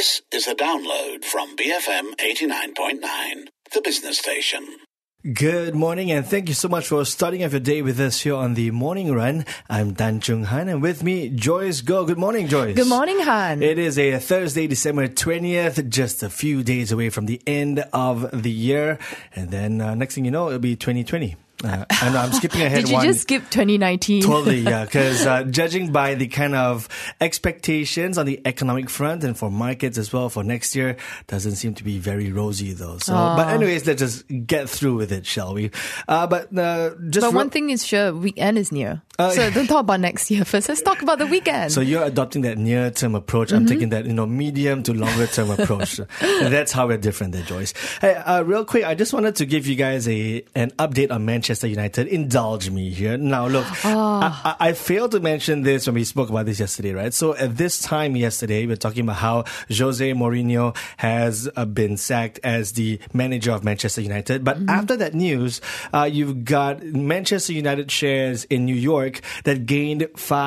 This is a download from BFM 89.9, the business station. Good morning, and thank you so much for starting off your day with us here on the Morning Run. I'm Dan Chung Han, and with me, Joyce Go. Good morning, Joyce. Good morning, Han. It is a Thursday, December 20th, just a few days away from the end of the year. And then next thing you know, it'll be 2020. And I'm skipping ahead. Did you just skip 2019? Totally, yeah. Because judging by the kind of expectations on the economic front and for markets as well for next year, doesn't seem to be very rosy though. So, but anyways, let's just get through with it, shall we? But one thing is sure, weekend is near. So don't talk about next year first. Let's talk about the weekend. So you're adopting that near-term approach. I'm taking that, medium to longer-term approach. And that's how we're different there, Joyce. Hey, real quick, I just wanted to give you guys an update on Manchester United. Indulge me here. Now, look, I failed to mention this when we spoke about this yesterday, right? So at this time yesterday, we're talking about how Jose Mourinho has been sacked as the manager of Manchester United. But after that news, you've got Manchester United shares in New York that gained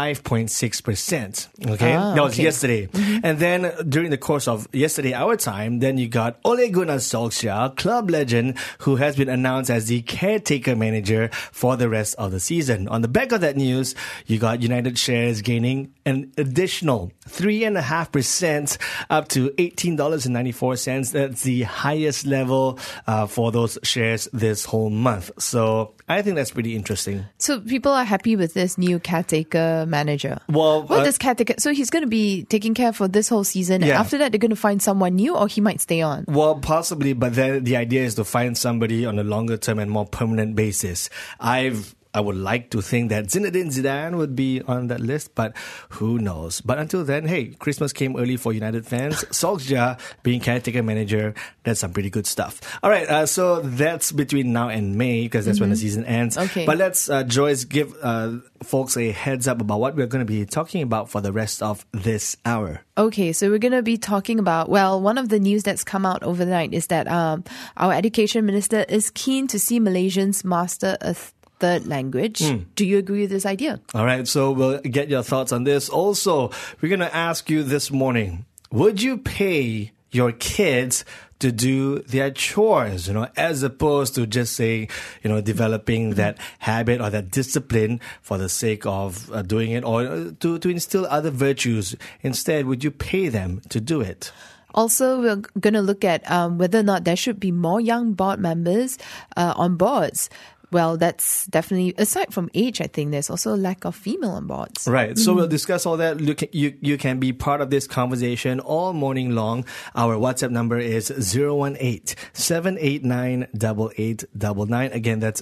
5.6%. Okay, that was yesterday. And then during the course of yesterday, our time, then you got Ole Gunnar Solskjaer, club legend, who has been announced as the caretaker manager for the rest of the season. On the back of that news, you got United shares gaining an additional 3.5% up to $18.94. That's the highest level for those shares this whole month. So I think that's pretty interesting. So people are happy with this new caretaker manager. Well, what does caretaker? So he's going to be taking care for this whole season, and after that they're going to find someone new, or he might stay on. Well, possibly, but then the idea is to find somebody on a longer term and more permanent basis. I would like to think that Zinedine Zidane would be on that list, but who knows? But until then, hey, Christmas came early for United fans. Solskjaer being caretaker manager, that's some pretty good stuff. All right, so that's between now and May, because that's when the season ends. Okay. But let's, Joyce, give folks a heads up about what we're going to be talking about for the rest of this hour. Okay, so we're going to be talking about, one of the news that's come out overnight is that our education minister is keen to see Malaysians master a third language. Do you agree with this idea? All right, so we'll get your thoughts on this. Also, we're going to ask you this morning, would you pay your kids to do their chores, as opposed to just saying, developing that habit or that discipline for the sake of doing it, or to instill other virtues? Instead, would you pay them to do it? Also, we're going to look at whether or not there should be more young board members on boards. Well, that's definitely, aside from age, I think there's also a lack of female on boards. Right. So we'll discuss all that. You can be part of this conversation all morning long. Our WhatsApp number is 018-789-8899. Again, that's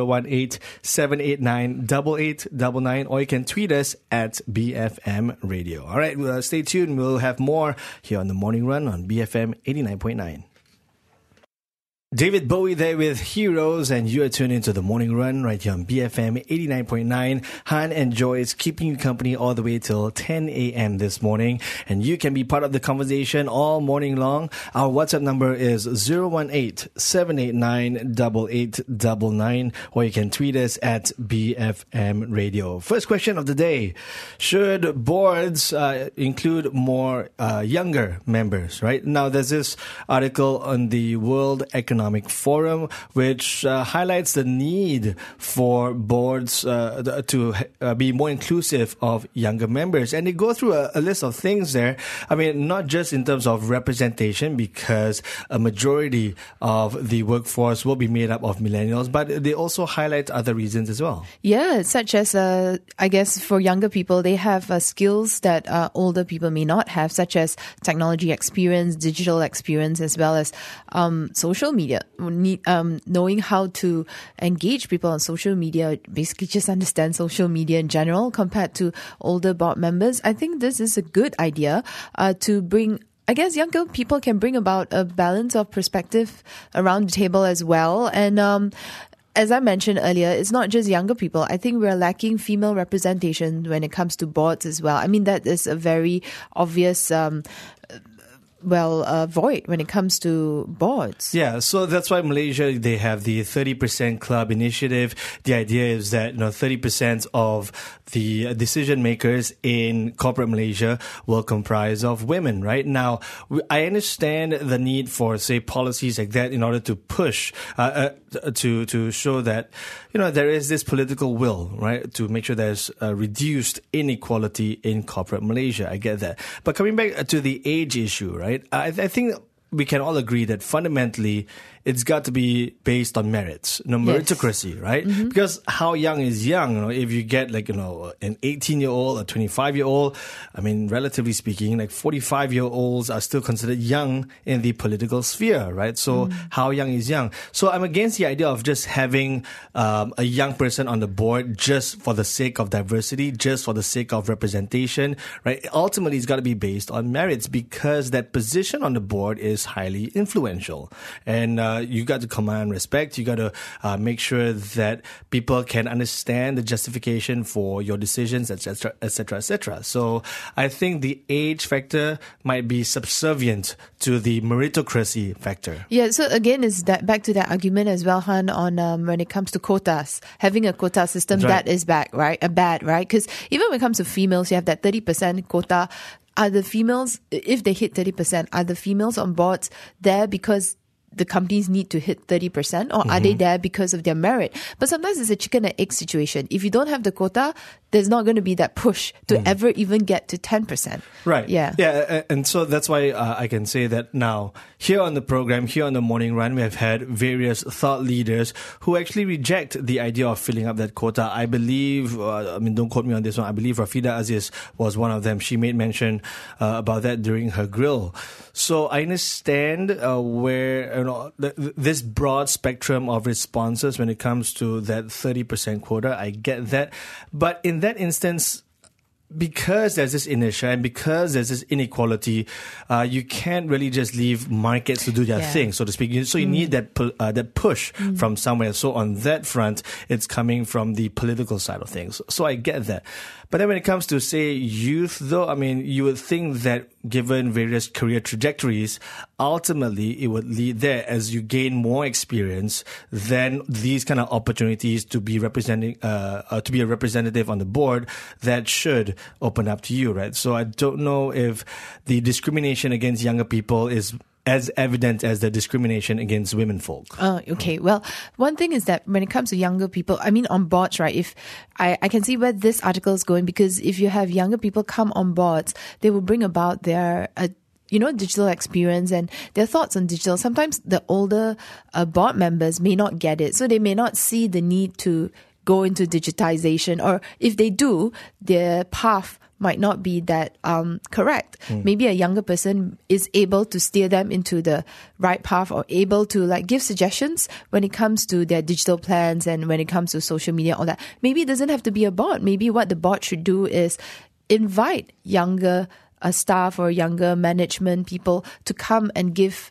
018-789-8899. Or you can tweet us at BFM Radio. All right. Stay tuned. We'll have more here on The Morning Run on BFM 89.9. David Bowie there with Heroes, and you are tuned into The Morning Run right here on BFM 89.9. Han and Joyce keeping you company all the way till 10 a.m. this morning. And you can be part of the conversation all morning long. Our WhatsApp number is 018-789-8899, or you can tweet us at BFM Radio. First question of the day. Should boards include more younger members, right? Now, there's this article on the World Economic Forum, which highlights the need for boards to be more inclusive of younger members. And they go through a list of things there. I mean, not just in terms of representation, because a majority of the workforce will be made up of millennials, but they also highlight other reasons as well. Yeah, such as, I guess, for younger people, they have skills that older people may not have, such as technology experience, digital experience, as well as social media. Knowing how to engage people on social media, basically just understand social media in general compared to older board members. I think this is a good idea to bring, I guess, younger people can bring about a balance of perspective around the table as well. And as I mentioned earlier, it's not just younger people. I think we're lacking female representation when it comes to boards as well. I mean, that is a very obvious void when it comes to boards. Yeah, so that's why Malaysia, they have the 30% club initiative. The idea is that 30% of the decision makers in corporate Malaysia will comprise of women, right? Now, I understand the need for, say, policies like that in order to push, to show that, there is this political will, right, to make sure there's reduced inequality in corporate Malaysia. I get that. But coming back to the age issue, right, I think we can all agree that fundamentally it's got to be based on merits, meritocracy, right? Mm-hmm. Because how young is young? If you get an 18-year-old, a 25-year-old, I mean, relatively speaking, 45-year-olds are still considered young in the political sphere, right? So how young is young? So I'm against the idea of just having a young person on the board just for the sake of diversity, just for the sake of representation, right? Ultimately, it's got to be based on merits because that position on the board is highly influential. And you got to command respect. You got to make sure that people can understand the justification for your decisions, etc., etc., etc. So I think the age factor might be subservient to the meritocracy factor. Yeah. So again, is that back to that argument as well, Han, on when it comes to quotas, having a quota system that is bad, right? Because even when it comes to females, you have that 30% quota. Are the females, if they hit 30%, are the females on boards there because the companies need to hit 30%, or are they there because of their merit? But sometimes it's a chicken and egg situation. If you don't have the quota, there's not going to be that push to ever even get to 10%. Right. Yeah. Yeah. And so that's why I can say that now, here on the program, here on the Morning Run, we have had various thought leaders who actually reject the idea of filling up that quota. I believe, don't quote me on this one, I believe Rafida Aziz was one of them. She made mention about that during her grill. So I understand where this broad spectrum of responses when it comes to that 30% quota. I get that. But in that instance, because there's this inertia and because there's this inequality, you can't really just leave markets to do their thing, so to speak. So you need that push from somewhere. So on that front, it's coming from the political side of things. So I get that. But then when it comes to, say, youth, though, I mean, you would think that given various career trajectories, ultimately it would lead there as you gain more experience, then these kind of opportunities to be representing, to be a representative on the board, that should open up to you, right? So I don't know if the discrimination against younger people is as evident as the discrimination against women folk. Okay. Well, one thing is that when it comes to younger people, I mean, on boards, right? If I can see where this article is going, because if you have younger people come on boards, they will bring about their digital experience and their thoughts on digital. Sometimes the older board members may not get it, so they may not see the need to go into digitization, or if they do, their path might not be that correct. Maybe a younger person is able to steer them into the right path, or able to give suggestions when it comes to their digital plans and when it comes to social media, all that. Maybe it doesn't have to be a board. Maybe what the board should do is invite younger staff or younger management people to come and give,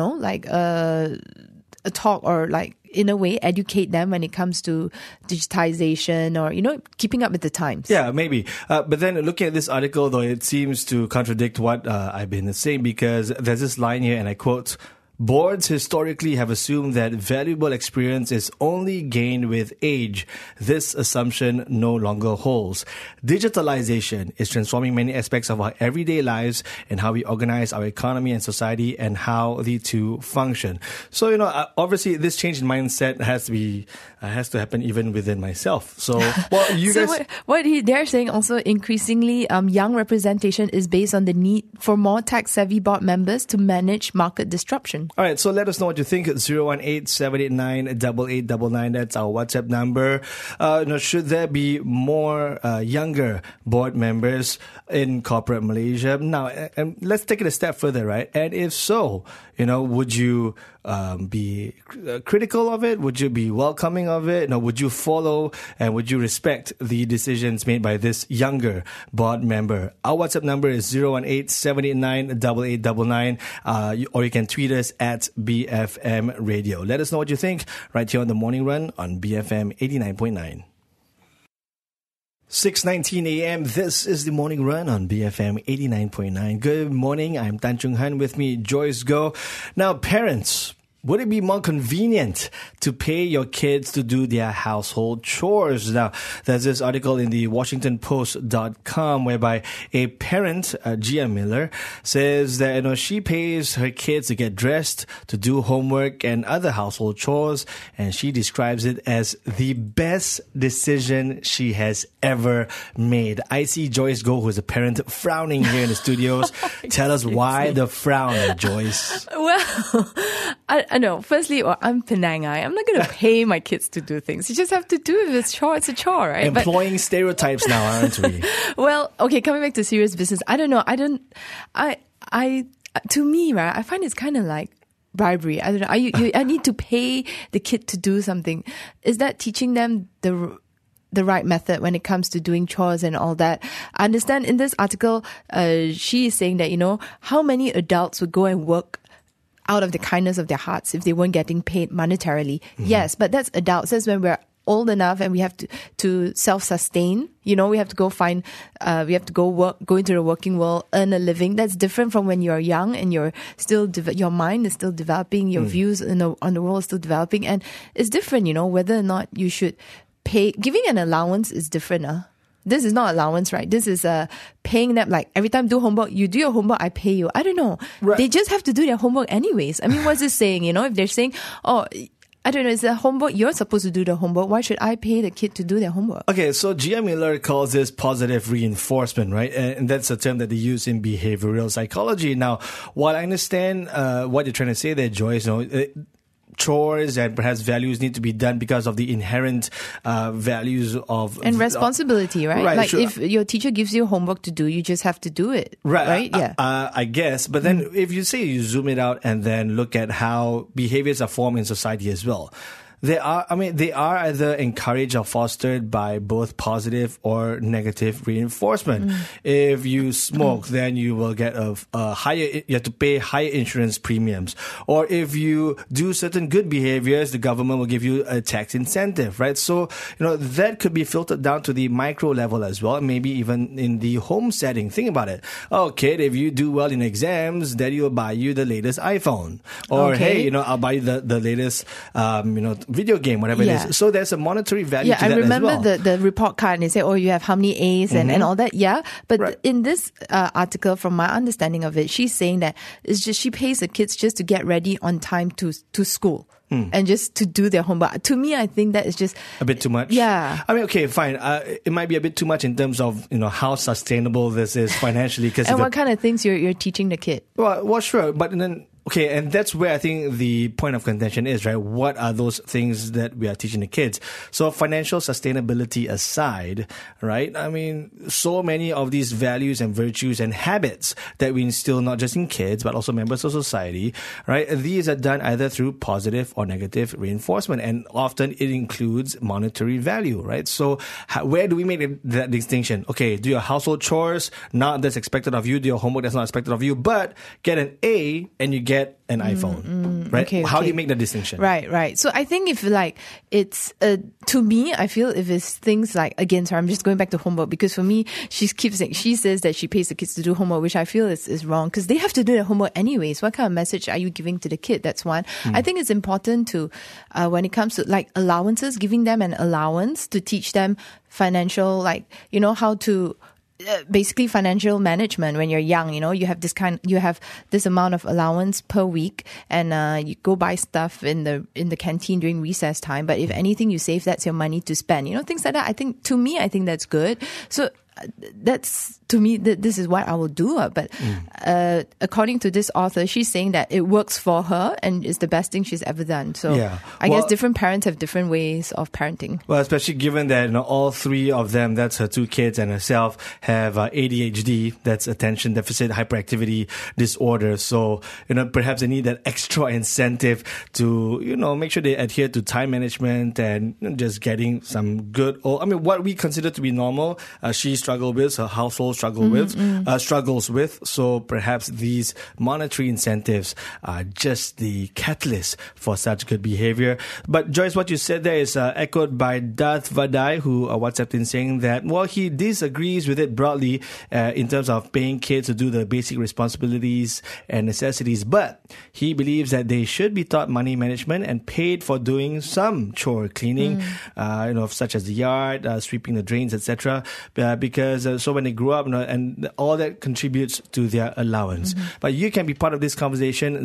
a talk, or in a way educate them when it comes to digitization, or keeping up with the times. Yeah, maybe. But then looking at this article, though, it seems to contradict what I've been saying, because there's this line here, and I quote, "Boards historically have assumed that valuable experience is only gained with age. This assumption no longer holds. Digitalization is transforming many aspects of our everyday lives and how we organize our economy and society and how the two function." So, obviously this change in mindset has to happen even within myself. So, you so guys... what they're saying also, increasingly, young representation is based on the need for more tech-savvy board members to manage market disruption. All right, so let us know what you think. 018-789-8899. That's our WhatsApp number. Should there be more younger board members in corporate Malaysia? Now, and let's take it a step further, right? And if so, would you be critical of it? Would you be welcoming of it? Would you follow and would you respect the decisions made by this younger board member? Our WhatsApp number is 018-789-8899, or you can tweet us at BFM Radio. Let us know what you think right here on the Morning Run on BFM 89.9. 6:19 a.m. This is the morning run on BFM 89.9. Good morning. I'm Tan Chung Han. With me, Joyce Go. Now, parents, would it be more convenient to pay your kids to do their household chores? Now, there's this article in the WashingtonPost.com whereby a parent, Gia Miller, says that she pays her kids to get dressed, to do homework and other household chores, and she describes it as the best decision she has ever made. I see Joyce Go, who is a parent, frowning here in the studios. Tell us why the frown, Joyce. Well, I know. Firstly, I'm Penangai. I'm not going to pay my kids to do things. You just have to do it. If it's chore, it's a chore, right? Employing stereotypes now, aren't we? Well, okay, coming back to serious business. I don't know. To me, right, I find it's kind of like bribery. I don't know. I need to pay the kid to do something. Is that teaching them the right method when it comes to doing chores and all that? I understand in this article, she is saying that, how many adults would go and work out of the kindness of their hearts if they weren't getting paid monetarily. Mm-hmm. Yes, but that's adults. That's when we're old enough and we have to self-sustain. We have to go we have to go into the working world, earn a living. That's different from when you're young and you're still, your mind is still developing, your views on the world is still developing. And it's different, whether or not you should pay. Giving an allowance is different. This is not allowance, right? This is paying them, like every time do homework, you do your homework, I pay you. I don't know. Right. They just have to do their homework anyways. I mean, what's this saying? If they're saying, I don't know, it's a homework, you're supposed to do the homework. Why should I pay the kid to do their homework? Okay, so Gia Miller calls this positive reinforcement, right? And that's a term that they use in behavioral psychology. Now, while I understand what you're trying to say there, Joyce, chores and perhaps values need to be done because of the inherent values of... And responsibility, right? Like if your teacher gives you homework to do, you just have to do it. Right? Yeah. I guess. But then if you zoom it out and then look at how behaviors are formed in society as well. They are either encouraged or fostered by both positive or negative reinforcement. If you smoke, then you will get you have to pay higher insurance premiums. Or if you do certain good behaviors, the government will give you a tax incentive, right? So, that could be filtered down to the micro level as well, maybe even in the home setting. Think about it. Oh, kid, if you do well in exams, daddy will buy you the latest iPhone. Or, hey, I'll buy you the latest, video game, whatever it is. So there's a monetary value to that as well. Yeah, I remember the report card and they say, you have how many A's and all that. Yeah. But in this article, from my understanding of it, she's saying that it's just she pays the kids just to get ready on time to school. And just to do their homework. To me, I think that is just... a bit too much? Yeah. I mean, okay, fine. It might be a bit too much in terms of, how sustainable this is financially. And what kind of things you're teaching the kid? Well, sure. But then... Okay, and that's where I think the point of contention is, right? What are those things that we are teaching the kids? So financial sustainability aside, right? I mean, so many of these values and virtues and habits that we instill not just in kids, but also members of society, right? These are done either through positive or negative reinforcement, and often it includes monetary value, right? So where do we make that distinction? Okay, do your household chores, not that's expected of you, do your homework that's not expected of you, but get an A and you get an iPhone, right? Okay, How do you make the distinction? Right. So I think if it's, to me, I feel if it's things like, again, sorry, I'm just going back to homework because for me, she says that she pays the kids to do homework, which I feel is wrong because they have to do their homework anyways. What kind of message are you giving to the kid? That's one. I think it's important to, when it comes to allowances, giving them an allowance to teach them financial, how to, basically financial management when you're young. You have this amount of allowance per week and you go buy stuff in the canteen during recess time, but if anything you save, that's your money to spend, things like that. I think that's good. So that's, to me, this is what I will do. But according to this author, she's saying that it works for her and it's the best thing she's ever done. So I guess different parents have different ways of parenting. Well, especially given that all three of them, that's her two kids and herself, have ADHD, that's attention deficit hyperactivity disorder. So, perhaps they need that extra incentive to, make sure they adhere to time management and just getting some good, what we consider to be normal. She's struggle with, her household struggles with. So perhaps these monetary incentives are just the catalyst for such good behavior. But Joyce, what you said there is echoed by Darth Vadai, who WhatsApped in saying that, well, he disagrees with it broadly in terms of paying kids to do the basic responsibilities and necessities, but he believes that they should be taught money management and paid for doing some chore cleaning, such as the yard, sweeping the drains, etc. Because so when they grow up, and all that contributes to their allowance. But you can be part of this conversation,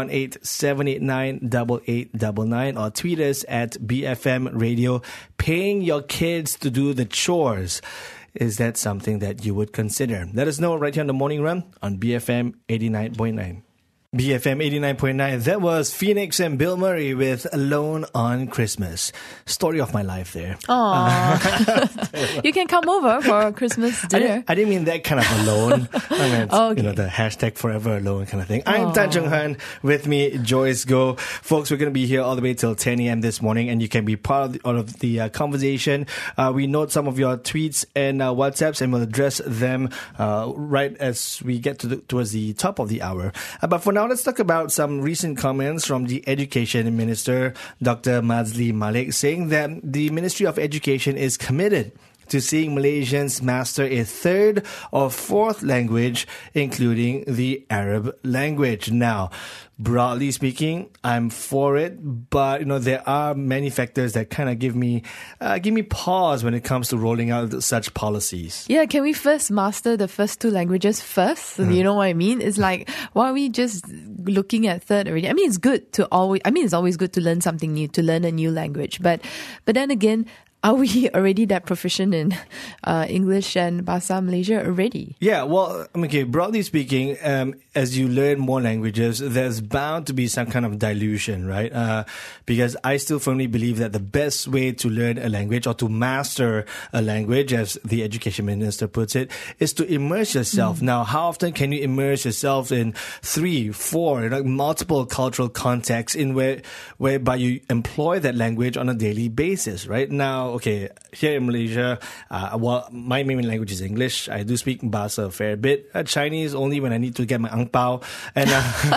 018-789-8899, or tweet us at BFM Radio. Paying your kids to do the chores, is that something that you would consider? Let us know right here on The Morning Run on BFM 89.9. BFM 89.9. That was Phoenix and Bill Murray with Alone on Christmas. Story of my life there. Aww. You can come over for Christmas dinner. I didn't mean that kind of alone. I meant, okay. The hashtag forever alone kind of thing. I'm Tan Chung Han. With me, Joyce Goh. Folks, we're going to be here all the way till 10 a.m. this morning, and you can be part of the conversation. We note some of your tweets and WhatsApps, and we'll address them right as we get towards the top of the hour. But for now, let's talk about some recent comments from the Education Minister, Dr. Mazli Malik, saying that the Ministry of Education is committed to seeing Malaysians master a third or fourth language, including the Arab language. Now, broadly speaking, I'm for it, but there are many factors that kind of give me pause when it comes to rolling out such policies. Yeah, can we first master the first two languages first? You know what I mean? It's like, why are we just looking at third already? I mean, it's always good to learn something new, to learn a new language. But then again, are we already that proficient in English and Bahasa Malaysia already? Yeah, well, okay, broadly speaking, as you learn more languages, there's bound to be some kind of dilution, right? Because I still firmly believe that the best way to learn a language or to master a language, as the Education Minister puts it, is to immerse yourself. Now, how often can you immerse yourself in 3, 4, multiple cultural contexts whereby you employ that language on a daily basis, right? Now, okay, here in Malaysia, my main language is English. I do speak Bahasa a fair bit. Chinese only when I need to get my ang pao. And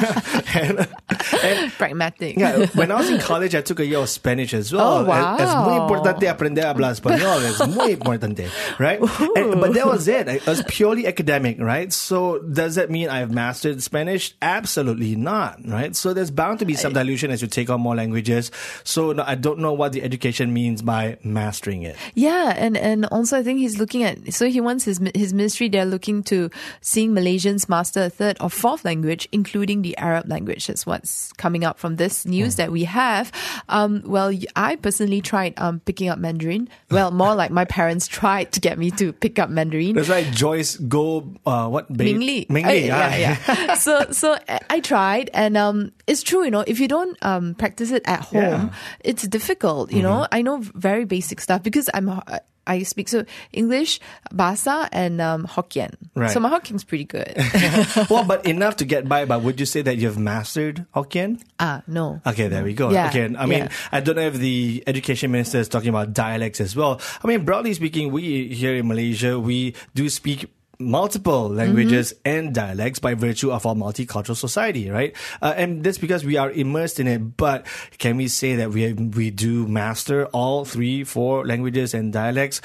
pragmatic. Yeah, when I was in college, I took a year of Spanish as well. Oh, wow. Es muy importante aprender a hablar español. Es muy importante, right? But that was it. It was purely academic, right? So does that mean I've mastered Spanish? Absolutely not, right? So there's bound to be some dilution as you take on more languages. So I don't know what the education means by mastering it. Yeah, and also I think he's looking at, so he wants his ministry, they're looking to seeing Malaysians master a third or fourth language, including the Arab language. That's what's coming up from this news that we have. Well, I personally tried picking up Mandarin. Well, more like my parents tried to get me to pick up Mandarin. That's right, Joyce Go, Mingli. Mingli, yeah. So I tried, and it's true, if you don't practice it at home, it's difficult, I know very basic stuff because I speak English, Bahasa, and Hokkien. Right. So my Hokkien's pretty good. Well, but enough to get by. But would you say that you've mastered Hokkien? No. Okay, there we go. Yeah. Okay, I mean, I don't know if the Education Minister is talking about dialects as well. I mean, broadly speaking, we here in Malaysia, we do speak multiple languages and dialects by virtue of our multicultural society, right? And that's because we are immersed in it. But can we say that we do master all 3, 4 languages and dialects?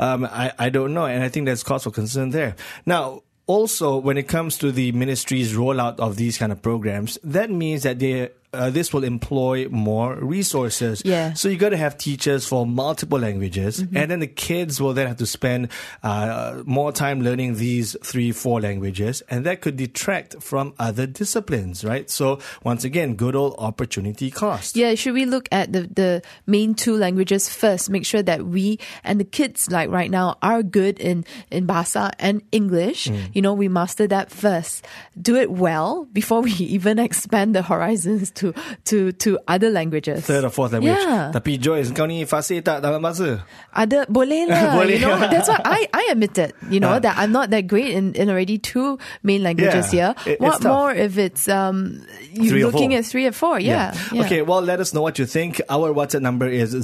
I don't know. And I think there's cause for concern there. Now, also, when it comes to the ministry's rollout of these kind of programs, that means that this will employ more resources. Yeah. So you got to have teachers for multiple languages, and then the kids will then have to spend more time learning these 3, 4 languages, and that could detract from other disciplines, right? So once again, good old opportunity cost. Yeah, should we look at the main 2 languages first? Make sure that we and the kids, like right now, are good in Bahasa and English. We master that first. Do it well before we even expand the horizons to to other languages. Third or fourth language. Yeah. Tapi Joyce, kau ni fasih tak dalam bahasa? Ada boleh lah. Boleh. You know, that's why I admit it. You know that I'm not that great in already 2 main languages here. What more if it's you're looking at 3 or 4? Yeah. Okay, well, let us know what you think. Our WhatsApp number is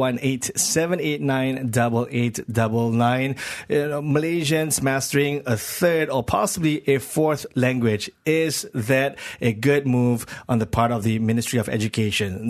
018-789-8899. Malaysians mastering a third or possibly a fourth language. Is that a good move on the part of the Ministry of Education?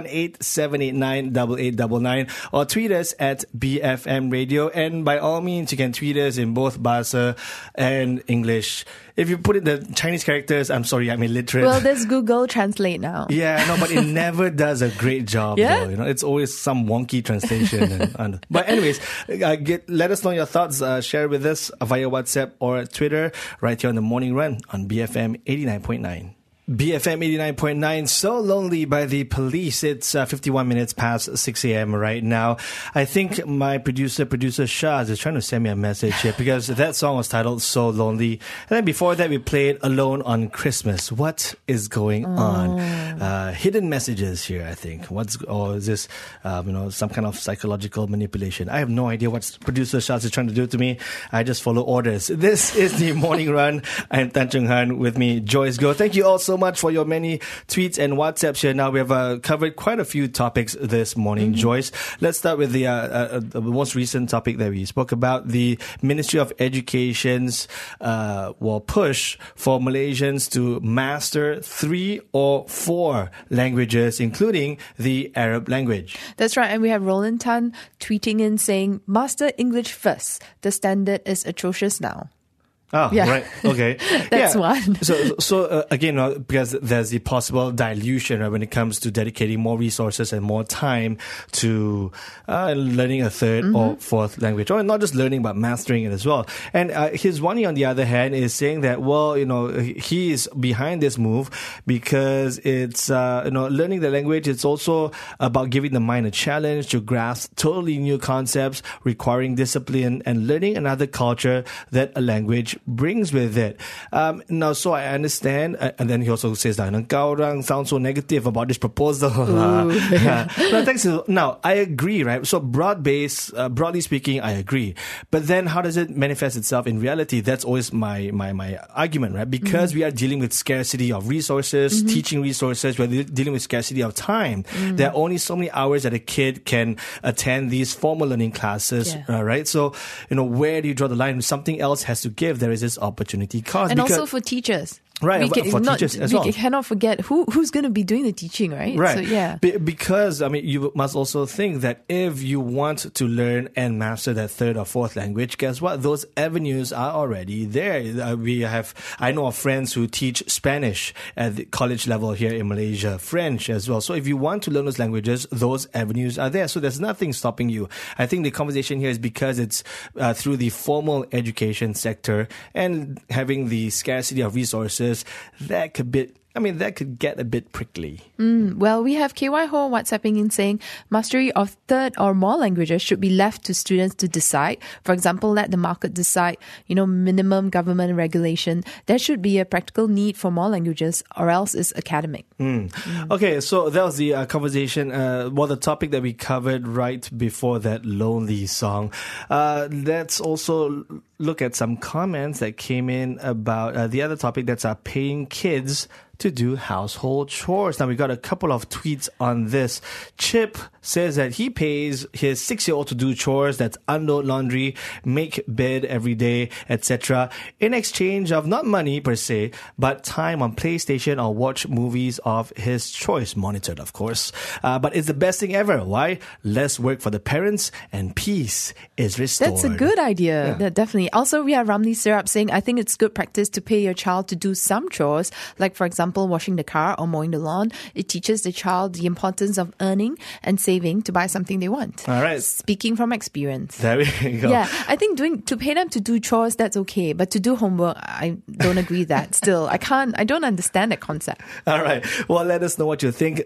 018-789-8899 or tweet us at BFM Radio. And by all means, you can tweet us in both Bahasa and English. If you put in the Chinese characters, I'm sorry, I'm illiterate. Well, there's Google Translate now. Yeah, no, but it never does a great job. Yeah? Though, you know, it's always some wonky translation. But anyways, let us know your thoughts. Share with us via WhatsApp or Twitter right here on The Morning Run on BFM 89.9. BFM 89.9, So Lonely by The Police. It's 51 minutes past 6 a.m. right now. I think my producer Shaz is trying to send me a message here because that song was titled So Lonely. And then before that, we played Alone on Christmas. What is going on? Hidden messages here, I think. Is this, some kind of psychological manipulation? I have no idea what producer Shaz is trying to do to me. I just follow orders. This is The Morning Run. I'm Tan Chung Han, with me, Joyce Go. Thank you all so much for your many tweets and WhatsApps here. Now we have covered quite a few topics this morning, Joyce. Let's start with the most recent topic that we spoke about, the Ministry of Education's push for Malaysians to master 3 or 4 languages, including the Arab language. That's right. And we have Roland Tan tweeting in saying, master English first. The standard is atrocious now. Oh, yeah. Right. Okay. That's one. So again, because there's the possible dilution when it comes to dedicating more resources and more time to learning a third or fourth language, or not just learning but mastering it as well. And his Wani, on the other hand, is saying that, he is behind this move because it's learning the language. It's also about giving the mind a challenge to grasp totally new concepts, requiring discipline and learning another culture that a language brings with it. So I understand, and then he also says that Kaurang sounds so negative about this proposal. Now, I agree, right? So broadly speaking, I agree. But then how does it manifest itself in reality? That's always my argument, right? Because we are dealing with scarcity of resources, teaching resources, we're dealing with scarcity of time. There are only so many hours that a kid can attend these formal learning classes, right? So, where do you draw the line? Something else has to give. There is this opportunity cost. And also for teachers. Right, teachers as well. We cannot forget who's going to be doing the teaching, right? Right. So, yeah. Because, you must also think that if you want to learn and master that third or fourth language, guess what? Those avenues are already there. I know of friends who teach Spanish at the college level here in Malaysia, French as well. So if you want to learn those languages, those avenues are there. So there's nothing stopping you. I think the conversation here is because it's through the formal education sector and having the scarcity of resources, that could get a bit prickly. Well, we have KY Ho WhatsApping in saying mastery of third or more languages should be left to students to decide. For example, let the market decide, minimum government regulation. There should be a practical need for more languages, or else it's academic. Okay, so that was the conversation, the topic that we covered right before that Lonely song. Let's also look at some comments that came in about the other topic, that's paying kids to do household chores. Now, we got a couple of tweets on this. Chip says that he pays his 6-year-old to do chores, that's unload laundry, make bed every day, etc., in exchange of not money per se, but time on PlayStation or watch movies of his choice, monitored, of course. But it's the best thing ever. Why? Less work for the parents and peace is restored. That's a good idea. Yeah. Definitely. Also, we have Ramli Syrup saying, I think it's good practice to pay your child to do some chores, like, for example, washing the car or mowing the lawn. It teaches the child the importance of earning and saving saving to buy something they want. All right. Speaking from experience. There we go. Yeah, I think to pay them to do chores, that's okay. But to do homework, I don't agree that. Still, I don't understand that concept. All right. Well, let us know what you think.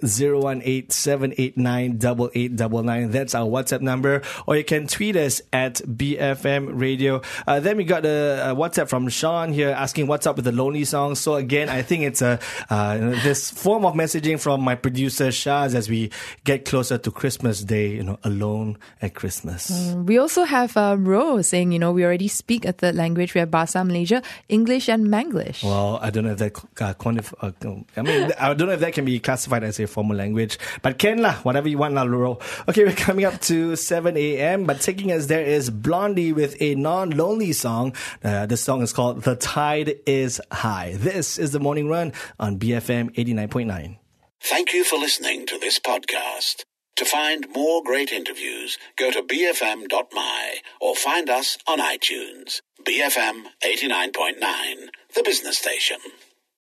018-789-8899. That's our WhatsApp number. Or you can tweet us at BFM Radio. Then we got a WhatsApp from Sean here asking what's up with the Lonely song. So again, I think it's this form of messaging from my producer Shaz as we get closer to Christmas Day, alone at Christmas. We also have Rose saying, we already speak a third language. We have Bahasa Malaysia, English and Manglish. Well, I don't know if that I don't know if that can be classified as a formal language, but can lah, whatever you want lah, Luro. Okay, we're coming up to 7 a.m., but taking us there is Blondie with a non-lonely song. This song is called The Tide is High. This is the Morning Run on BFM 89.9. Thank you for listening to this podcast. To find more great interviews, go to bfm.my or find us on iTunes. BFM 89.9, the business station.